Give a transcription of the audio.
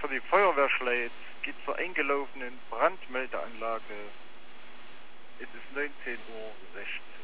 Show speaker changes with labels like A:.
A: für die Feuerwehr Schleiz geht zur eingelaufenen Brandmeldeanlage. Es ist 19:16 Uhr.